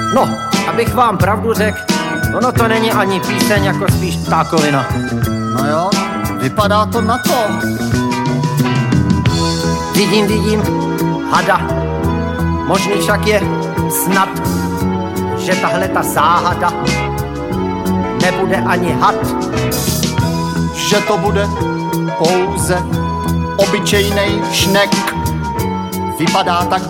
No, abych vám pravdu řekl, ono to není ani píseň, jako spíš ptákovina. No jo, vypadá to na to. Vidím, hada. Možný však je snad, že tahle ta záhada nebude ani had. Že to bude pouze obyčejnej šnek. Vypadá tak